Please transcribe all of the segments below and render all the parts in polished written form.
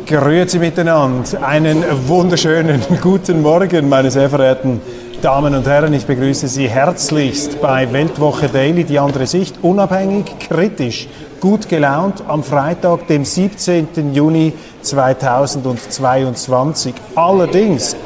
Grüezi miteinander. Einen wunderschönen guten Morgen, meine sehr verehrten Damen und Herren. Ich begrüße Sie herzlichst bei Weltwoche Daily, die andere Sicht, unabhängig, kritisch, gut gelaunt am Freitag, dem 17. Juni 2022. Allerdings,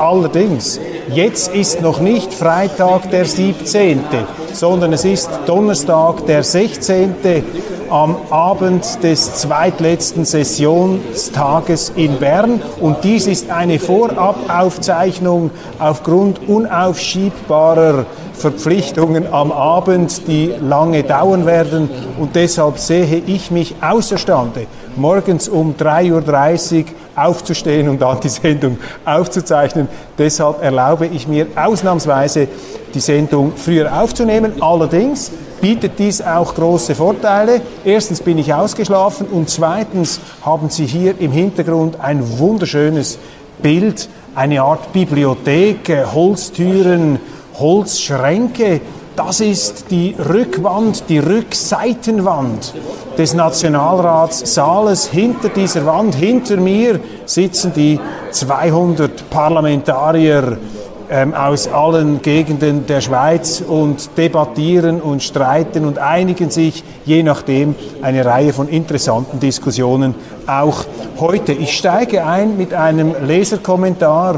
jetzt ist noch nicht Freitag der 17., sondern es ist Donnerstag der 16. am Abend des zweitletzten Sessionstages in Bern. Und dies ist eine Vorabaufzeichnung aufgrund unaufschiebbarer Verpflichtungen am Abend, die lange dauern werden. Und deshalb sehe ich mich außerstande, morgens um 3:30 Uhr aufzustehen und dann die Sendung aufzuzeichnen. Deshalb erlaube ich mir ausnahmsweise, die Sendung früher aufzunehmen. Allerdings bietet dies auch große Vorteile. Erstens bin ich ausgeschlafen und zweitens haben Sie hier im Hintergrund ein wunderschönes Bild, eine Art Bibliothek, Holztüren, Holzschränke. Das ist die Rückwand, die Rückseitenwand des Nationalratssaales. Hinter dieser Wand, hinter mir, sitzen die 200 Parlamentarier aus allen Gegenden der Schweiz und debattieren und streiten und einigen sich, je nachdem, eine Reihe von interessanten Diskussionen auch heute. Ich steige ein mit einem Leserkommentar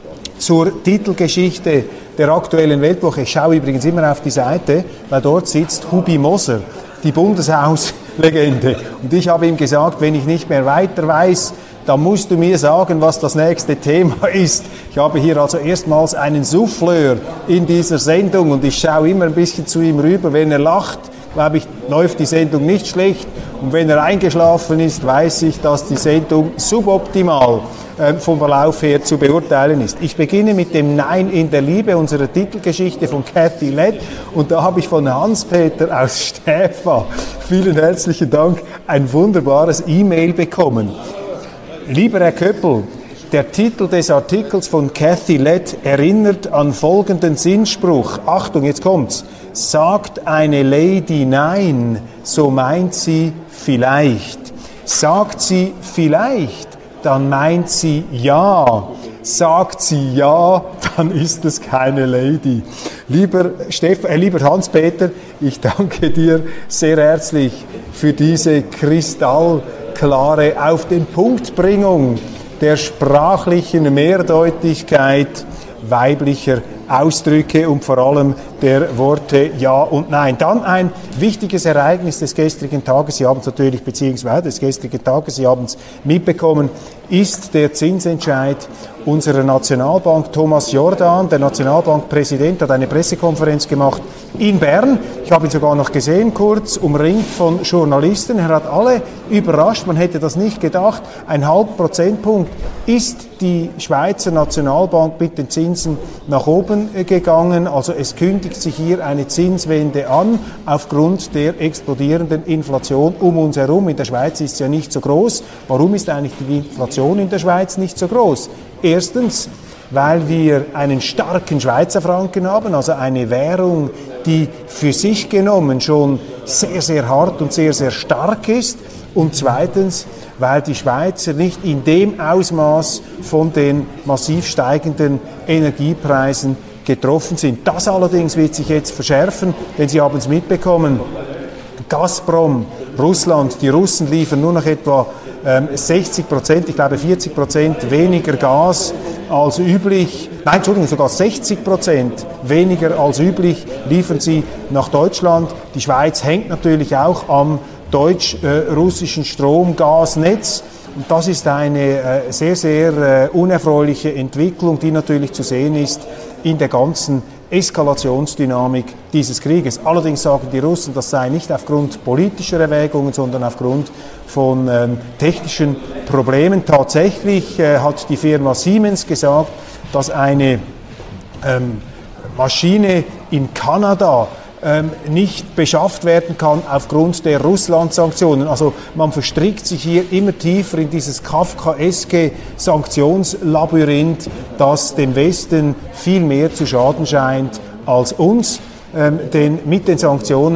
zur Titelgeschichte der aktuellen Weltwoche. Ich schaue übrigens immer auf die Seite, weil dort sitzt Hubi Moser, die Bundeshauslegende. Und ich habe ihm gesagt, wenn ich nicht mehr weiter weiß, dann musst du mir sagen, was das nächste Thema ist. Ich habe hier also erstmals einen Souffleur in dieser Sendung und ich schaue immer ein bisschen zu ihm rüber. Wenn er lacht, glaube ich, läuft die Sendung nicht schlecht. Und wenn er eingeschlafen ist, weiß ich, dass die Sendung suboptimal vom Verlauf her zu beurteilen ist. Ich beginne mit dem Nein in der Liebe, unserer Titelgeschichte von Cathy Lett. Und da habe ich von Hans-Peter aus Stäfa, vielen herzlichen Dank, ein wunderbares E-Mail bekommen. Lieber Herr Köppel, der Titel des Artikels von Cathy Lett erinnert an folgenden Sinnspruch. Achtung, jetzt kommt's. Sagt eine Lady Nein, so meint sie vielleicht. Sagt sie vielleicht, dann meint sie ja. Sagt sie ja, dann ist es keine Lady. Lieber Hans-Peter, ich danke dir sehr herzlich für diese kristallklare Auf-den-Punkt-Bringung der sprachlichen Mehrdeutigkeit weiblicher Ausdrücke und vor allem der Worte Ja und Nein. Dann ein wichtiges Ereignis des gestrigen Tages, Sie haben es natürlich, beziehungsweise des gestrigen Tages, Sie haben es mitbekommen, ist der Zinsentscheid unserer Nationalbank. Thomas Jordan, der Nationalbankpräsident, hat eine Pressekonferenz gemacht in Bern. Ich habe ihn sogar noch gesehen, kurz, umringt von Journalisten. Er hat alle überrascht, man hätte das nicht gedacht. 0,5 Prozentpunkt ist die Schweizer Nationalbank mit den Zinsen nach oben gegangen. Also es kündigt sich hier eine Zinswende an, aufgrund der explodierenden Inflation um uns herum. In der Schweiz ist sie ja nicht so groß. Warum ist eigentlich die Inflation in der Schweiz nicht so groß? Erstens, weil wir einen starken Schweizer Franken haben, also eine Währung, die für sich genommen schon sehr, sehr hart und sehr, sehr stark ist. Und zweitens, weil die Schweizer nicht in dem Ausmaß von den massiv steigenden Energiepreisen getroffen sind. Das allerdings wird sich jetzt verschärfen, denn Sie haben es mitbekommen, Gazprom, Russland, die Russen liefern nur noch etwa 60%, ich glaube 40% weniger Gas als üblich, nein, Entschuldigung, sogar 60% weniger als üblich liefern sie nach Deutschland. Die Schweiz hängt natürlich auch am deutsch-russischen Strom-Gas-Netz. Und das ist eine sehr, sehr unerfreuliche Entwicklung, die natürlich zu sehen ist in der ganzen Eskalationsdynamik dieses Krieges. Allerdings sagen die Russen, das sei nicht aufgrund politischer Erwägungen, sondern aufgrund von technischen Problemen. Tatsächlich hat die Firma Siemens gesagt, dass eine Maschine in Kanada nicht beschafft werden kann aufgrund der Russland-Sanktionen. Also man verstrickt sich hier immer tiefer in dieses kafkaeske Sanktionslabyrinth, das dem Westen viel mehr zu schaden scheint als uns. Denn mit den Sanktionen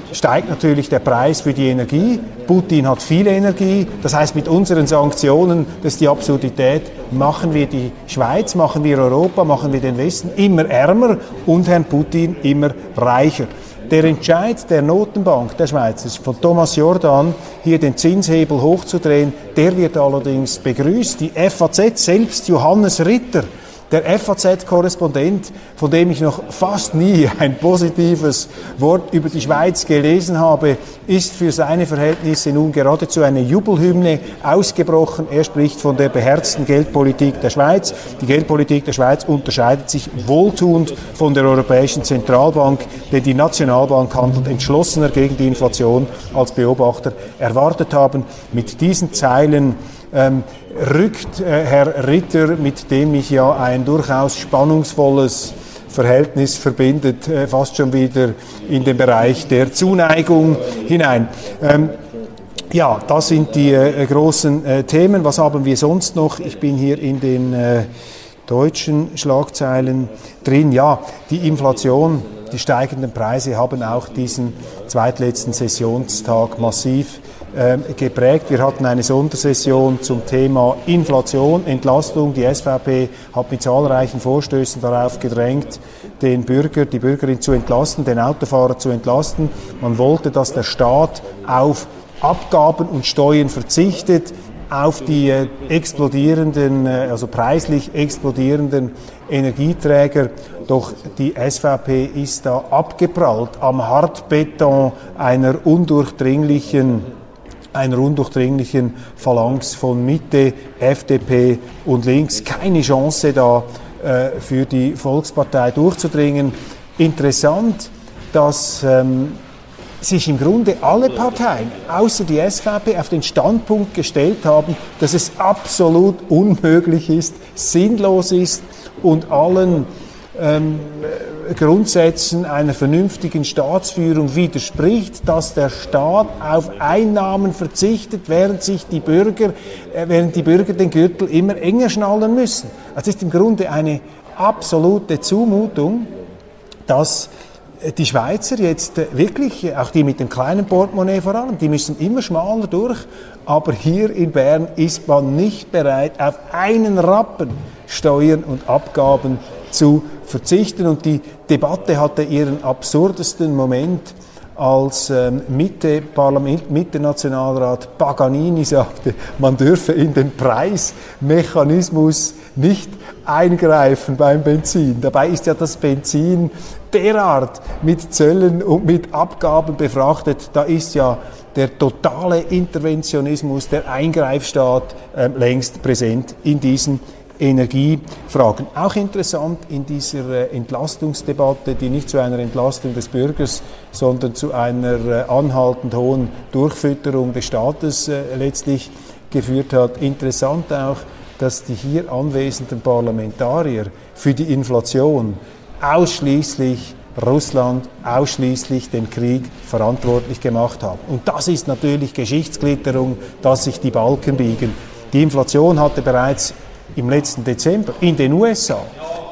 steigt natürlich der Preis für die Energie. Putin hat viel Energie. Das heißt, mit unseren Sanktionen, das ist die Absurdität, machen wir die Schweiz, machen wir Europa, machen wir den Westen immer ärmer und Herrn Putin immer reicher. Der Entscheid der Notenbank der Schweiz, von Thomas Jordan, hier den Zinshebel hochzudrehen, der wird allerdings begrüßt. Die FAZ, selbst Johannes Ritter, der FAZ-Korrespondent, von dem ich noch fast nie ein positives Wort über die Schweiz gelesen habe, ist für seine Verhältnisse nun geradezu eine Jubelhymne ausgebrochen. Er spricht von der beherzten Geldpolitik der Schweiz. Die Geldpolitik der Schweiz unterscheidet sich wohltuend von der Europäischen Zentralbank, denn die Nationalbank handelt entschlossener gegen die Inflation, als Beobachter erwartet haben. Mit diesen Zeilen rückt Herr Ritter, mit dem mich ja ein durchaus spannungsvolles Verhältnis verbindet, fast schon wieder in den Bereich der Zuneigung hinein. Ja, das sind die großen Themen. Was haben wir sonst noch? Ich bin hier in den deutschen Schlagzeilen drin. Ja, die Inflation, die steigenden Preise haben auch diesen zweitletzten Sessionstag massiv geprägt. Wir hatten eine Sondersession zum Thema Inflation, Entlastung. Die SVP hat mit zahlreichen Vorstößen darauf gedrängt, den Bürger, die Bürgerin zu entlasten, den Autofahrer zu entlasten. Man wollte, dass der Staat auf Abgaben und Steuern verzichtet, auf die explodierenden, also preislich explodierenden Energieträger. Doch die SVP ist da abgeprallt am Hartbeton einer undurchdringlichen Phalanx von Mitte, FDP und Links. Keine Chance da für die Volkspartei durchzudringen. Interessant, dass sich im Grunde alle Parteien, außer die SVP, auf den Standpunkt gestellt haben, dass es absolut unmöglich ist, sinnlos ist und allen Grundsätzen einer vernünftigen Staatsführung widerspricht, dass der Staat auf Einnahmen verzichtet, während die Bürger den Gürtel immer enger schnallen müssen. Es ist im Grunde eine absolute Zumutung, dass die Schweizer jetzt wirklich, auch die mit dem kleinen Portemonnaie vor allem, die müssen immer schmaler durch, aber hier in Bern ist man nicht bereit, auf einen Rappen Steuern und Abgaben zu verzichten. Und die Debatte hatte ihren absurdesten Moment, als Mitte-Nationalrat Paganini sagte, man dürfe in den Preismechanismus nicht eingreifen beim Benzin. Dabei ist ja das Benzin derart mit Zöllen und mit Abgaben befrachtet, da ist ja der totale Interventionismus, der Eingreifstaat längst präsent in diesen Energiefragen. Auch interessant in dieser Entlastungsdebatte, die nicht zu einer Entlastung des Bürgers, sondern zu einer anhaltend hohen Durchfütterung des Staates letztlich geführt hat. Interessant auch, dass die hier anwesenden Parlamentarier für die Inflation ausschließlich Russland, ausschließlich den Krieg verantwortlich gemacht haben. Und das ist natürlich Geschichtsklitterung, dass sich die Balken biegen. Die Inflation hatte bereits im letzten Dezember in den USA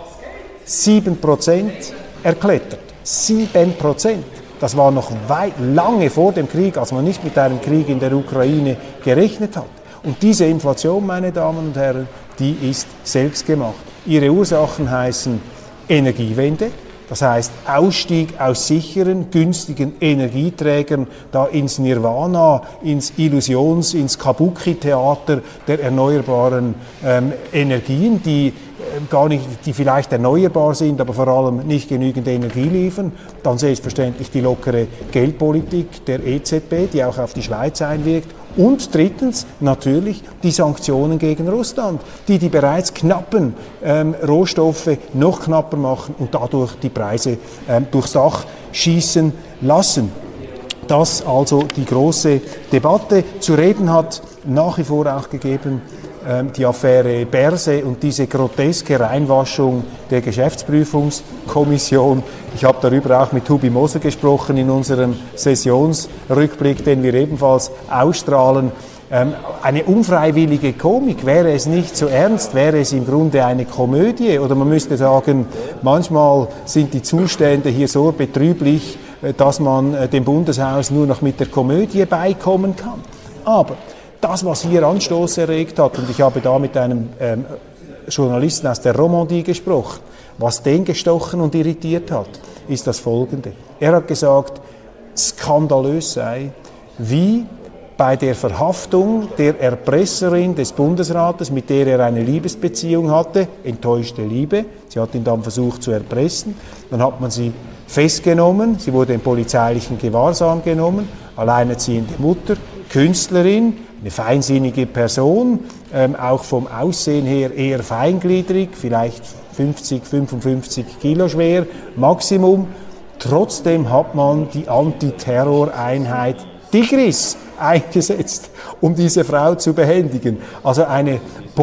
7% erklettert. 7%. Das war noch lange vor dem Krieg, als man nicht mit einem Krieg in der Ukraine gerechnet hat. Und diese Inflation, meine Damen und Herren, die ist selbstgemacht. Ihre Ursachen heißen Energiewende, das heißt Ausstieg aus sicheren, günstigen Energieträgern, da ins Nirvana, ins Kabuki-Theater der erneuerbaren Energien, die vielleicht erneuerbar sind, aber vor allem nicht genügend Energie liefern. Dann selbstverständlich die lockere Geldpolitik der EZB, die auch auf die Schweiz einwirkt. Und drittens natürlich die Sanktionen gegen Russland, die bereits knappen Rohstoffe noch knapper machen und dadurch die Preise durchs Dach schießen lassen. Das also die große Debatte. Zu reden hat nach wie vor auch gegeben die Affäre Berse und diese groteske Reinwaschung der Geschäftsprüfungskommission. Ich habe darüber auch mit Hubi Moser gesprochen in unserem Sessionsrückblick, den wir ebenfalls ausstrahlen. Eine unfreiwillige Komik, wäre es nicht so ernst, wäre es im Grunde eine Komödie, oder man müsste sagen, manchmal sind die Zustände hier so betrüblich, dass man dem Bundeshaus nur noch mit der Komödie beikommen kann. Aber das, was hier Anstoß erregt hat, und ich habe da mit einem Journalisten aus der Romandie gesprochen, was den gestochen und irritiert hat, ist das Folgende. Er hat gesagt, skandalös sei, wie bei der Verhaftung der Erpresserin des Bundesrates, mit der er eine Liebesbeziehung hatte, enttäuschte Liebe, sie hat ihn dann versucht zu erpressen, dann hat man sie festgenommen, sie wurde in polizeilichen Gewahrsam genommen, alleinerziehende Mutter, Künstlerin, eine feinsinnige Person, auch vom Aussehen her eher feingliedrig, vielleicht 50, 55 Kilo schwer, Maximum. Trotzdem hat man die Antiterroreinheit Tigris eingesetzt, um diese Frau zu behändigen. Also eine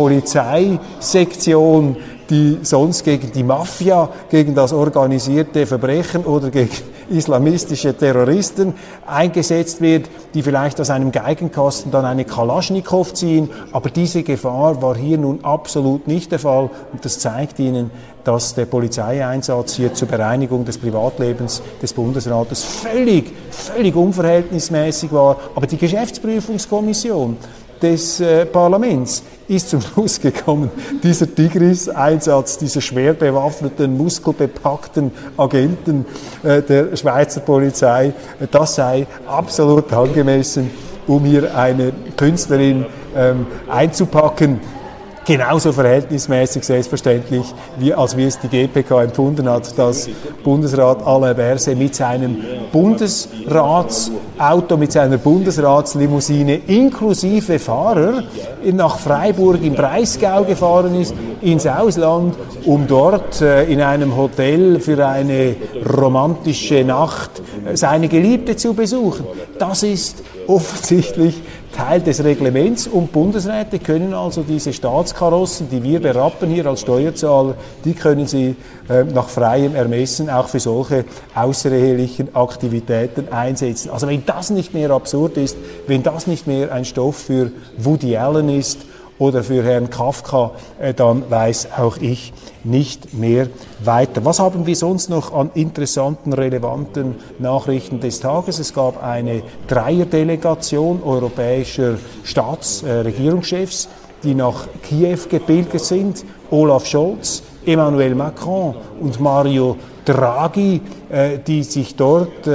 Polizeisektion, die sonst gegen die Mafia, gegen das organisierte Verbrechen oder gegen islamistische Terroristen eingesetzt wird, die vielleicht aus einem Geigenkasten dann eine Kalaschnikow ziehen. Aber diese Gefahr war hier nun absolut nicht der Fall. Und das zeigt Ihnen, dass der Polizeieinsatz hier zur Bereinigung des Privatlebens des Bundesrates völlig unverhältnismäßig war. Aber die Geschäftsprüfungskommission des Parlaments ist zum Schluss gekommen, dieser Tigris-Einsatz, dieser schwer bewaffneten, muskelbepackten Agenten der Schweizer Polizei, das sei absolut angemessen, um hier eine Künstlerin einzupacken. Genauso verhältnismäßig selbstverständlich, als wie es die GPK empfunden hat, dass Bundesrat Alain Berset mit seinem Bundesratsauto, mit seiner Bundesratslimousine inklusive Fahrer nach Freiburg im Breisgau gefahren ist, ins Ausland, um dort in einem Hotel für eine romantische Nacht seine Geliebte zu besuchen. Das ist offensichtlich Teil des Reglements, und Bundesräte können also diese Staatskarossen, die wir berappen hier als Steuerzahler, die können sie nach freiem Ermessen auch für solche außerehelichen Aktivitäten einsetzen. Also wenn das nicht mehr absurd ist, wenn das nicht mehr ein Stoff für Woody Allen ist oder für Herrn Kafka, dann weiß auch ich nicht mehr weiter. Was haben wir sonst noch an interessanten, relevanten Nachrichten des Tages? Es gab eine Dreierdelegation europäischer Regierungschefs, die nach Kiew gepilgert sind. Olaf Scholz, Emmanuel Macron und Mario Draghi, die sich dort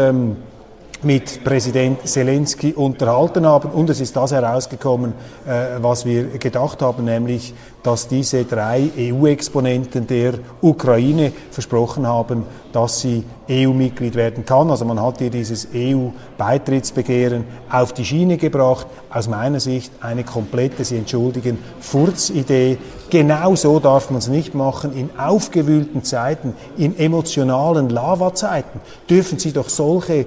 mit Präsident Zelensky unterhalten haben, und es ist das herausgekommen, was wir gedacht haben, nämlich, dass diese drei EU-Exponenten der Ukraine versprochen haben, dass sie EU-Mitglied werden kann. Also man hat hier dieses EU-Beitrittsbegehren auf die Schiene gebracht. Aus meiner Sicht eine komplette, Sie entschuldigen, Furzidee. Genau so darf man es nicht machen. In aufgewühlten Zeiten, in emotionalen Lavazeiten dürfen Sie doch solche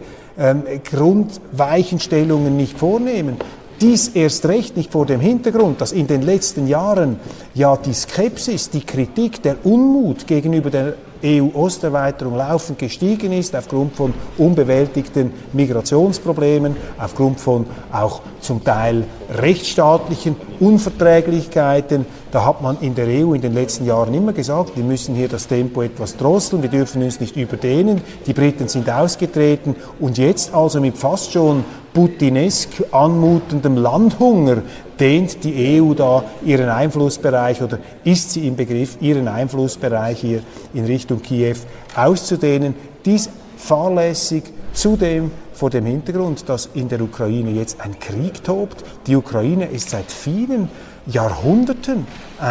Grundweichenstellungen nicht vornehmen. Dies erst recht nicht vor dem Hintergrund, dass in den letzten Jahren ja die Skepsis, die Kritik, der Unmut gegenüber der EU-Osterweiterung laufend gestiegen ist, aufgrund von unbewältigten Migrationsproblemen, aufgrund von auch zum Teil rechtsstaatlichen Unverträglichkeiten. Da hat man in der EU in den letzten Jahren immer gesagt, wir müssen hier das Tempo etwas drosseln, wir dürfen uns nicht überdehnen. Die Briten sind ausgetreten, und jetzt also mit fast schon putinesk anmutendem Landhunger dehnt die EU da ihren Einflussbereich, oder ist sie im Begriff, ihren Einflussbereich hier in Richtung Kiew auszudehnen. Dies fahrlässig, zudem vor dem Hintergrund, dass in der Ukraine jetzt ein Krieg tobt. Die Ukraine ist seit vielen Jahrhunderten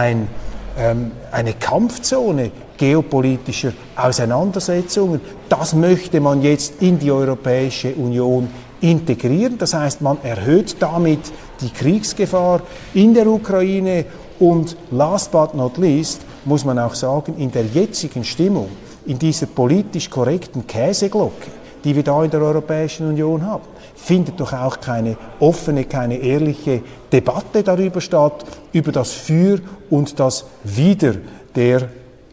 eine Kampfzone geopolitischer Auseinandersetzungen. Das möchte man jetzt in die Europäische Union integrieren. Das heißt, man erhöht damit die Kriegsgefahr in der Ukraine, und last but not least muss man auch sagen, in der jetzigen Stimmung, in dieser politisch korrekten Käseglocke, die wir da in der Europäischen Union haben, findet doch auch keine offene, keine ehrliche Debatte darüber statt, über das Für und das Wider der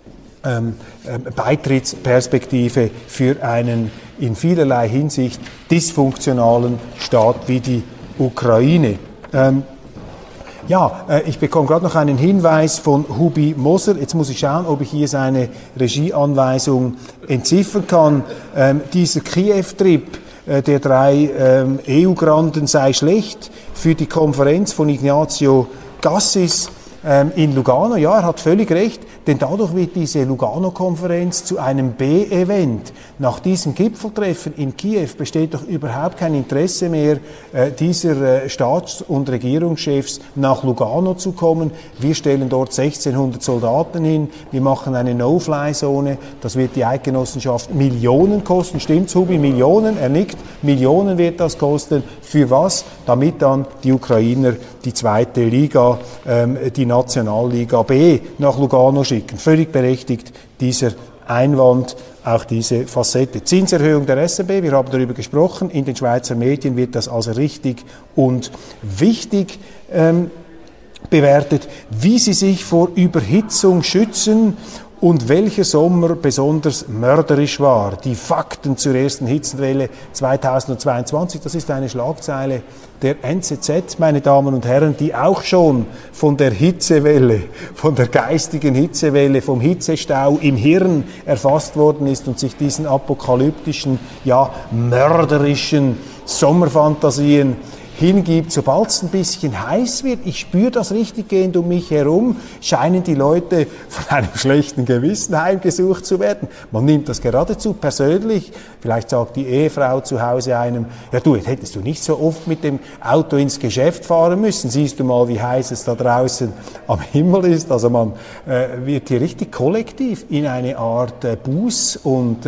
Beitrittsperspektive für einen in vielerlei Hinsicht dysfunktionalen Staat wie die Ukraine. Ja, ich bekomme gerade noch einen Hinweis von Hubi Moser. Jetzt muss ich schauen, ob ich hier seine Regieanweisung entziffern kann. Dieser Kiew-Trip der 3 EU-Granden sei schlecht für die Konferenz von Ignazio Cassis in Lugano. Ja, er hat völlig recht, denn dadurch wird diese Lugano-Konferenz zu einem B-Event. Nach diesem Gipfeltreffen in Kiew besteht doch überhaupt kein Interesse mehr, dieser Staats- und Regierungschefs nach Lugano zu kommen. Wir stellen dort 1600 Soldaten hin, wir machen eine No-Fly-Zone, das wird die Eidgenossenschaft Millionen kosten. Stimmt's, Hubi? Millionen? Er nickt. Millionen wird das kosten. Für was? Damit dann die Ukrainer die zweite Liga, die Nationalliga B, nach Lugano schicken. Völlig berechtigt dieser Einwand, auch diese Facette. Zinserhöhung der SNB, wir haben darüber gesprochen, in den Schweizer Medien wird das als richtig und wichtig bewertet. Wie sie sich vor Überhitzung schützen und welcher Sommer besonders mörderisch war. Die Fakten zur ersten Hitzewelle 2022, das ist eine Schlagzeile der NZZ, meine Damen und Herren, die auch schon von der Hitzewelle, von der geistigen Hitzewelle, vom Hitzestau im Hirn erfasst worden ist und sich diesen apokalyptischen, ja, mörderischen Sommerfantasien hingibt. Sobald es ein bisschen heiß wird, ich spüre das richtig gehend um mich herum, scheinen die Leute von einem schlechten Gewissen heimgesucht zu werden. Man nimmt das geradezu persönlich. Vielleicht sagt die Ehefrau zu Hause einem, ja du, jetzt hättest du nicht so oft mit dem Auto ins Geschäft fahren müssen. Siehst du mal, wie heiß es da draußen am Himmel ist. Also man wird hier richtig kollektiv in eine Art Buß- und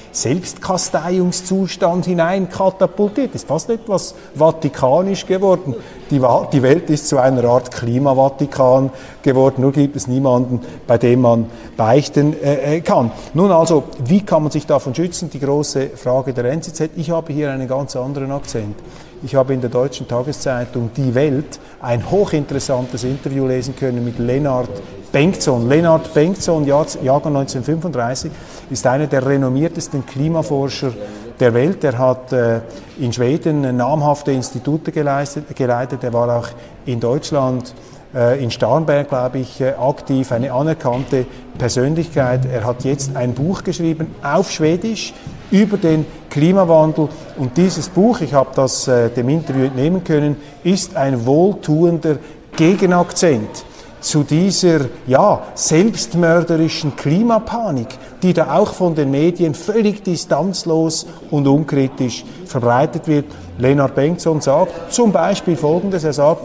Selbstkasteiungszustand hinein katapultiert. Das ist fast etwas vatikanisch geworden. Die Welt ist zu einer Art Klimavatikan geworden, nur gibt es niemanden, bei dem man beichten kann. Nun also, wie kann man sich davon schützen? Die große Frage der NZZ. Ich habe hier einen ganz anderen Akzent. Ich habe in der deutschen Tageszeitung Die Welt ein hochinteressantes Interview lesen können mit Lennart Bengtsson. Lennart Bengtsson, Jahrgang 1935, ist einer der renommiertesten Klimaforscher der Welt. Er hat in Schweden namhafte Institute geleitet. Er war auch in Deutschland, in Starnberg, glaube ich, aktiv, eine anerkannte Persönlichkeit. Er hat jetzt ein Buch geschrieben auf Schwedisch über den Klimawandel. Und dieses Buch, ich habe das dem Interview entnehmen können, ist ein wohltuender Gegenakzent zu dieser, ja, selbstmörderischen Klimapanik, die da auch von den Medien völlig distanzlos und unkritisch verbreitet wird. Lennart Bengtsson sagt zum Beispiel Folgendes, er sagt,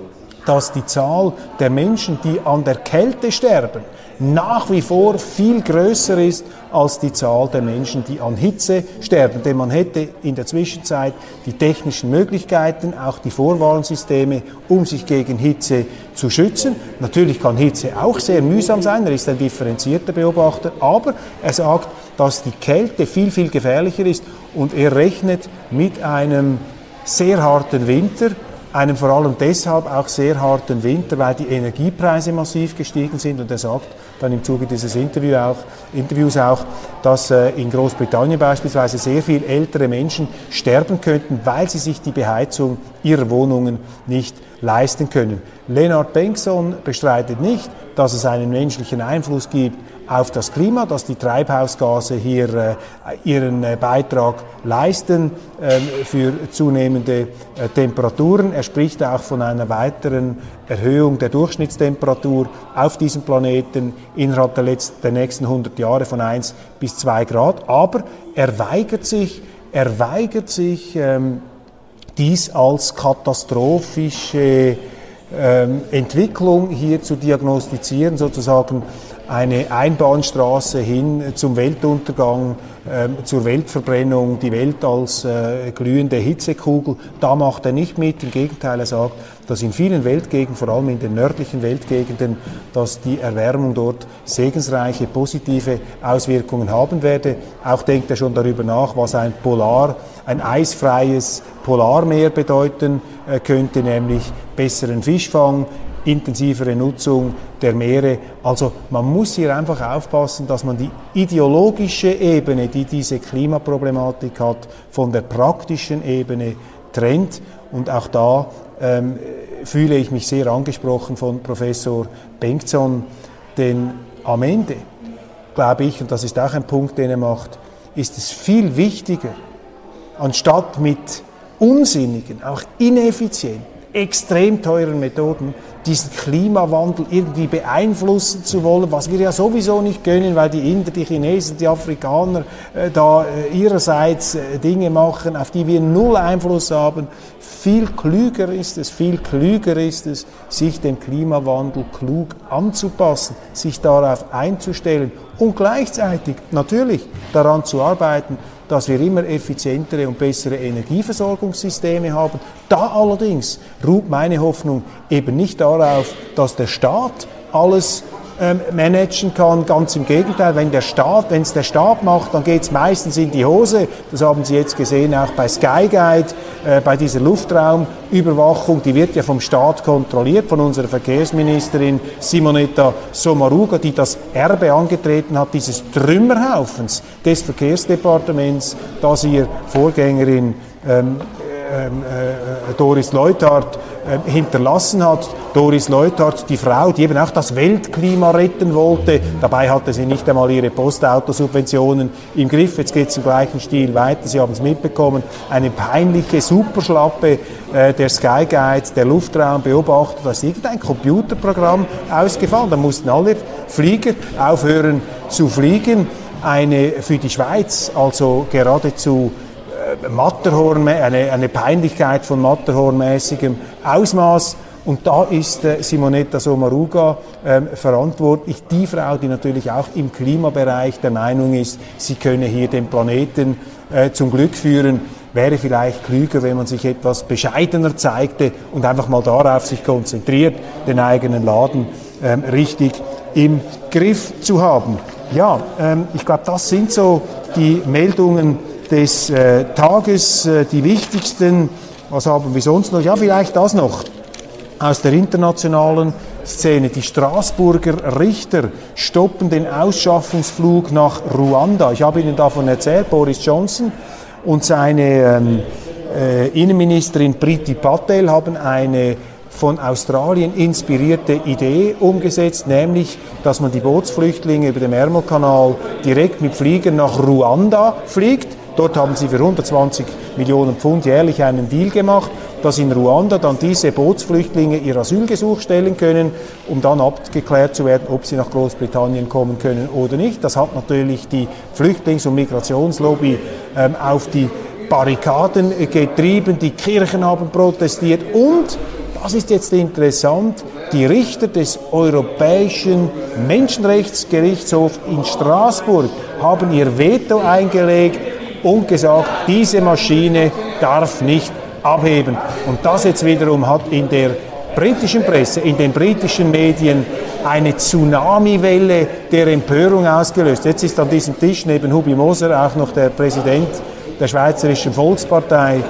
dass die Zahl der Menschen, die an der Kälte sterben, nach wie vor viel größer ist als die Zahl der Menschen, die an Hitze sterben. Denn man hätte in der Zwischenzeit die technischen Möglichkeiten, auch die Vorwarnsysteme, um sich gegen Hitze zu schützen. Natürlich kann Hitze auch sehr mühsam sein, er ist ein differenzierter Beobachter, aber er sagt, dass die Kälte viel, viel gefährlicher ist und er rechnet mit einem sehr harten Winter, einem vor allem deshalb auch sehr harten Winter, weil die Energiepreise massiv gestiegen sind. Und er sagt dann im Zuge dieses Interviews auch, dass in Großbritannien beispielsweise sehr viel ältere Menschen sterben könnten, weil sie sich die Beheizung ihrer Wohnungen nicht leisten können. Lennart Bengtsson bestreitet nicht, dass es einen menschlichen Einfluss gibt auf das Klima, dass die Treibhausgase hier ihren Beitrag leisten für zunehmende Temperaturen. Er spricht auch von einer weiteren Erhöhung der Durchschnittstemperatur auf diesem Planeten innerhalb der nächsten 100 Jahre von 1 bis 2 Grad. Aber er weigert sich dies als katastrophische Entwicklung hier zu diagnostizieren, sozusagen eine Einbahnstraße hin zum Weltuntergang, zur Weltverbrennung, die Welt als glühende Hitzekugel. Da macht er nicht mit. Im Gegenteil, er sagt, dass in vielen Weltgegenden, vor allem in den nördlichen Weltgegenden, dass die Erwärmung dort segensreiche, positive Auswirkungen haben werde. Auch denkt er schon darüber nach, was ein eisfreies Polarmeer bedeuten könnte, nämlich besseren Fischfang, intensivere Nutzung der Meere. Also man muss hier einfach aufpassen, dass man die ideologische Ebene, die diese Klimaproblematik hat, von der praktischen Ebene Trend. Und auch da fühle ich mich sehr angesprochen von Professor Bengtsson, denn am Ende, glaube ich, und das ist auch ein Punkt, den er macht, ist es viel wichtiger, anstatt mit unsinnigen, auch ineffizienten, extrem teuren Methoden diesen Klimawandel irgendwie beeinflussen zu wollen, was wir ja sowieso nicht können, weil die Inder, die Chinesen, die Afrikaner ihrerseits Dinge machen, auf die wir null Einfluss haben. Viel klüger ist es, sich dem Klimawandel klug anzupassen, sich darauf einzustellen und gleichzeitig natürlich daran zu arbeiten, dass wir immer effizientere und bessere Energieversorgungssysteme haben. Da allerdings ruht meine Hoffnung eben nicht darauf, dass der Staat alles managen kann. Ganz im Gegenteil, wenn es der Staat macht, dann geht es meistens in die Hose. Das haben Sie jetzt gesehen, auch bei Skyguide, bei dieser Luftraumüberwachung. Die wird ja vom Staat kontrolliert, von unserer Verkehrsministerin Simonetta Sommaruga, die das Erbe angetreten hat, dieses Trümmerhaufens des Verkehrsdepartements, das ihr Vorgängerin Doris Leuthard hinterlassen hat. Doris Leuthard, die Frau, die eben auch das Weltklima retten wollte. Dabei hatte sie nicht einmal ihre Postautosubventionen im Griff. Jetzt geht es im gleichen Stil weiter. Sie haben es mitbekommen. Eine peinliche Superschlappe der Skyguide, der Luftraumbeobachter. Da ist irgendein Computerprogramm ausgefallen. Da mussten alle Flieger aufhören zu fliegen. Eine für die Schweiz also geradezu eine Peinlichkeit von Matterhornmäßigem Ausmaß. Und da ist Simonetta Sommaruga verantwortlich, die Frau, die natürlich auch im Klimabereich der Meinung ist, sie könne hier den Planeten zum Glück führen. Wäre vielleicht klüger, wenn man sich etwas bescheidener zeigte und einfach mal darauf sich konzentriert, den eigenen Laden richtig im Griff zu haben. Ja, ich glaube, das sind so die Meldungen des Tages, die wichtigsten. Was haben wir sonst noch? Ja, vielleicht das noch aus der internationalen Szene. Die Straßburger Richter stoppen den Ausschaffungsflug nach Ruanda. Ich habe Ihnen davon erzählt, Boris Johnson und seine Innenministerin Priti Patel haben eine von Australien inspirierte Idee umgesetzt, nämlich, dass man die Bootsflüchtlinge über den Ärmelkanal direkt mit Fliegern nach Ruanda fliegt. Dort haben sie für 120 Millionen Pfund jährlich einen Deal gemacht, dass in Ruanda dann diese Bootsflüchtlinge ihr Asylgesuch stellen können, um dann abgeklärt zu werden, ob sie nach Großbritannien kommen können oder nicht. Das hat natürlich die Flüchtlings- und Migrationslobby auf die Barrikaden getrieben. Die Kirchen haben protestiert und, das ist jetzt interessant, die Richter des Europäischen Menschenrechtsgerichtshofs in Straßburg haben ihr Veto eingelegt und gesagt, diese Maschine darf nicht abheben. Und das jetzt wiederum hat in der britischen Presse, in den britischen Medien eine Tsunamiwelle der Empörung ausgelöst. Jetzt ist an diesem Tisch neben Hubi Moser auch noch der Präsident der Schweizerischen Volkspartei,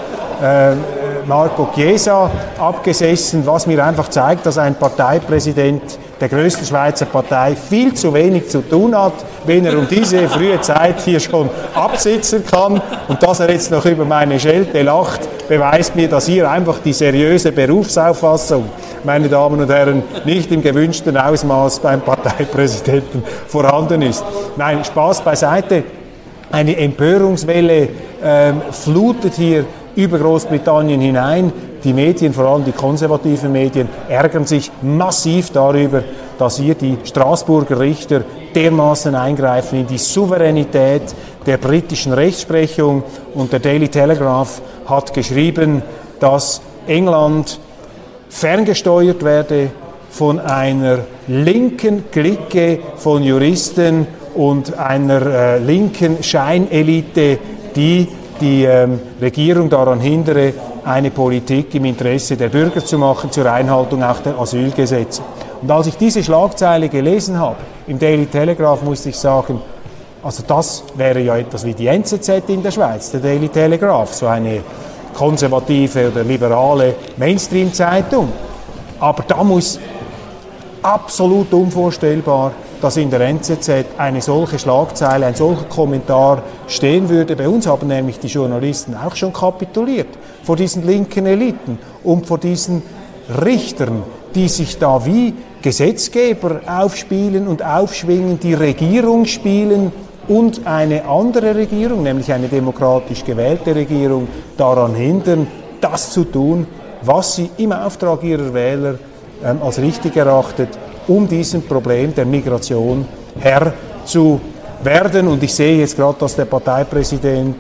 Marco Chiesa, abgesessen, was mir einfach zeigt, dass ein Parteipräsident der größten Schweizer Partei viel zu wenig zu tun hat, wenn er um diese frühe Zeit hier schon absitzen kann. Und dass er jetzt noch über meine Schelte lacht, beweist mir, dass hier einfach die seriöse Berufsauffassung, meine Damen und Herren, nicht im gewünschten Ausmaß beim Parteipräsidenten vorhanden ist. Nein, Spaß beiseite. Eine Empörungswelle flutet hier über Großbritannien hinein. Die Medien, vor allem die konservativen Medien, ärgern sich massiv darüber, dass hier die Straßburger Richter dermaßen eingreifen in die Souveränität der britischen Rechtsprechung. Und der Daily Telegraph hat geschrieben, dass England ferngesteuert werde von einer linken Clique von Juristen und einer linken Scheinelite, die Regierung daran hindere, eine Politik im Interesse der Bürger zu machen, zur Einhaltung auch der Asylgesetze. Und als ich diese Schlagzeile gelesen habe, im Daily Telegraph, musste ich sagen, also das wäre ja etwas wie die NZZ in der Schweiz, der Daily Telegraph, so eine konservative oder liberale Mainstream-Zeitung. Aber da muss absolut unvorstellbar dass in der NZZ eine solche Schlagzeile, ein solcher Kommentar stehen würde. Bei uns haben nämlich die Journalisten auch schon kapituliert vor diesen linken Eliten und vor diesen Richtern, die sich da wie Gesetzgeber aufspielen und aufschwingen, die Regierung spielen und eine andere Regierung, nämlich eine demokratisch gewählte Regierung, daran hindern, das zu tun, was sie im Auftrag ihrer Wähler als richtig erachtet, um diesem Problem der Migration Herr zu werden. Und ich sehe jetzt gerade, dass der Parteipräsident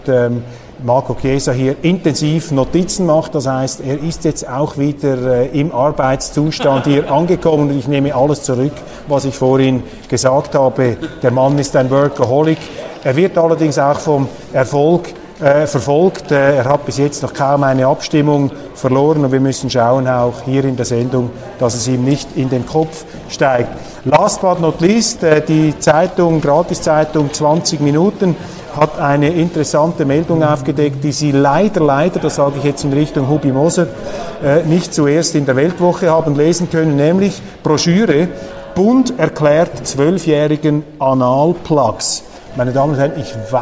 Marco Chiesa hier intensiv Notizen macht. Das heißt, er ist jetzt auch wieder im Arbeitszustand hier angekommen. Und ich nehme alles zurück, was ich vorhin gesagt habe. Der Mann ist ein Workaholic. Er wird allerdings auch vom Erfolg verfolgt. Er hat bis jetzt noch kaum eine Abstimmung verloren und wir müssen schauen, auch hier in der Sendung, dass es ihm nicht in den Kopf steigt. Last but not least, die Zeitung, Gratiszeitung 20 Minuten hat eine interessante Meldung aufgedeckt, die Sie leider, das sage ich jetzt in Richtung Hubi Moser, nicht zuerst in der Weltwoche haben lesen können, nämlich Broschüre, Bund erklärt 12-jährigen Analplugs. Meine Damen und Herren,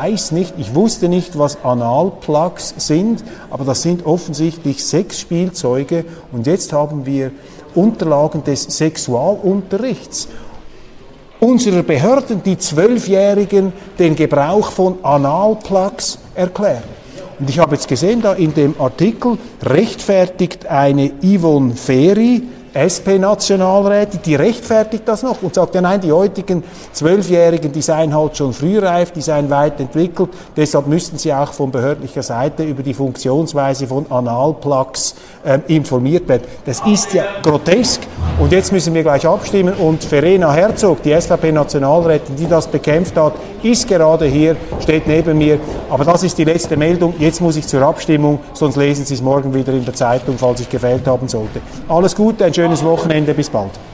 ich wusste nicht, was Analplugs sind, aber das sind offensichtlich Sexspielzeuge und jetzt haben wir Unterlagen des Sexualunterrichts unserer Behörden, die 12-Jährigen den Gebrauch von Analplugs erklären. Und ich habe jetzt gesehen, da in dem Artikel rechtfertigt eine Yvonne Ferry, SP-Nationalrätin, die rechtfertigt das noch und sagt, ja nein, die heutigen 12-Jährigen, die seien halt schon frühreif, die seien weit entwickelt, deshalb müssten sie auch von behördlicher Seite über die Funktionsweise von Analplugs informiert werden. Das ist ja grotesk und jetzt müssen wir gleich abstimmen und Verena Herzog, die SVP-Nationalrätin, die das bekämpft hat, ist gerade hier, steht neben mir, aber das ist die letzte Meldung, jetzt muss ich zur Abstimmung, sonst lesen Sie es morgen wieder in der Zeitung, falls ich gefehlt haben sollte. Alles Gute, ein schönes Wochenende, bis bald.